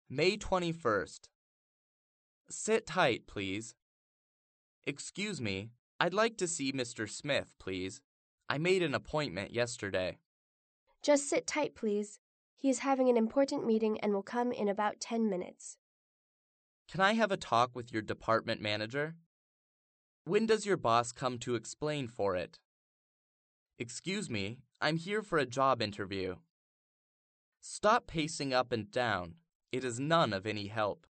May 21st. Sit tight, please. Excuse me, I'd like to see Mr. Smith, please. I made an appointment yesterday. Just sit tight, please. He is having an important meeting and will come in about 10 minutes. Can I have a talk with your department manager? When does your boss come to explain for it? Excuse me, I'm here for a job interview. Stop pacing up and down. It is none of any help.